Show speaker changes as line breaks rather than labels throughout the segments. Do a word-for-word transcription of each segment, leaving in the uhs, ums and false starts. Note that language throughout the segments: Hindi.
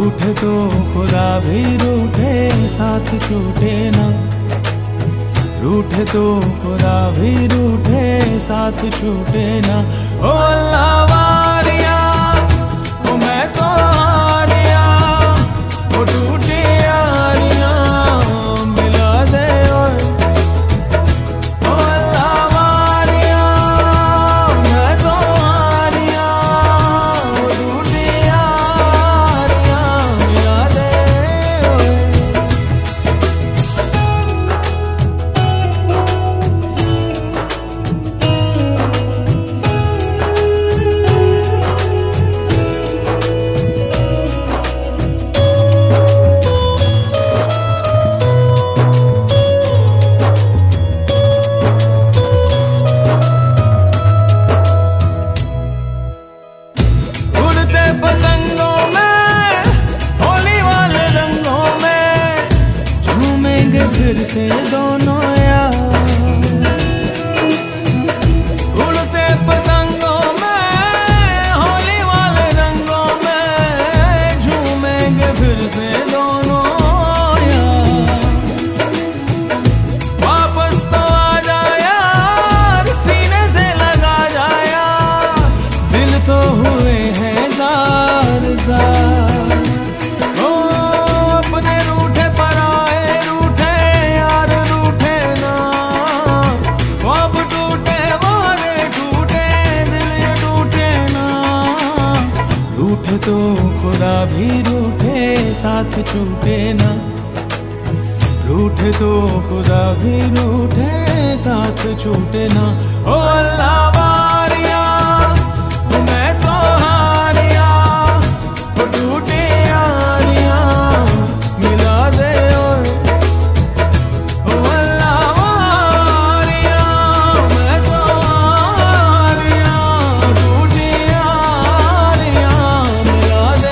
रूठे तो खुदा भी रूठे, साथ छूटे ना। रूठे तो खुदा भी रूठे, साथ छूटे ना। ओ अल्लाह वारिया, ओ मैं तो हारिया, ओ टूटी यारियां मिला दे ओए। ओ अल्लाह वारिया, मैं तो हारिया, ओ टूटी यारियां मिला दे ओए। पतंगों में होली वाले रंगों में झूमेंगे फिर से दोनों यार। उड़ते पतंगों में होली वाले रंगों में झूमेंगे फिर से दोनों यार। वापस तो आ जा यार, सीने से लगा जा यार, दिल तो हुए हैं ओ अपने रूठे पर आए रूठे यार, रूठे ना। ख्वाब टूटे वारे टूटे, दिल ये टूटे ना। रूठे तो खुदा भी रूठे, साथ छूटे ना। रूठे तो खुदा भी रूठे, साथ छूटे ना। ओ अल्लाह वारिया, ओ मैं तो हारिया, ओ टूटी यारियां मिला दे ओए। ओ अल्लाह वारिया, मैं तो हारिया, ओ टूटी यारियां मिला दे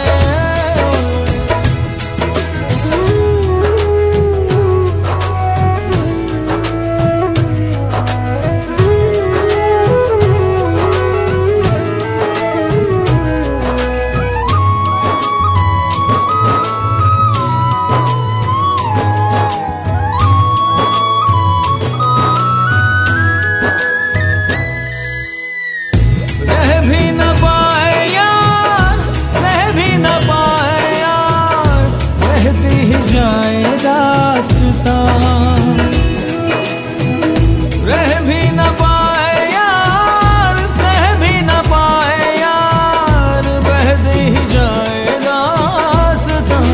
जाए दास्तां। रह भी न पाए यार, सह भी न पाए यार, बहती ही जाए दास्तां।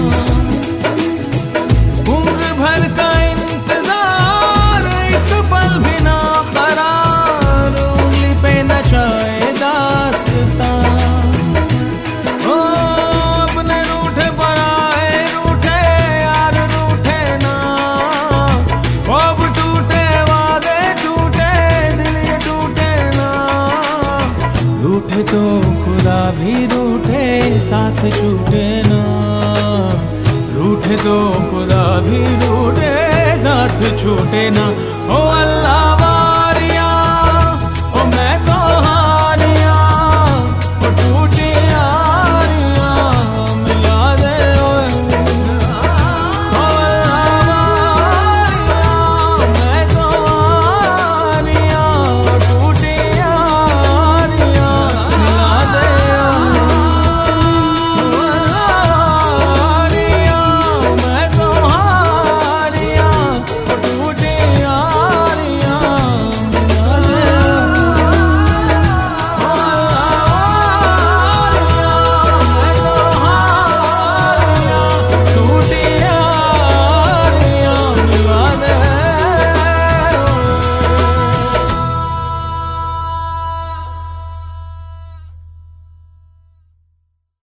उम्र भर का इंतजार, एक पल भी ना करार, उंगली पे नचाए दास्तां। रूठे तो खुदा भी रूठे, साथ छूटे ना। रूठे तो खुदा भी रूठे, साथ छूटे ना। ओ अल्लाह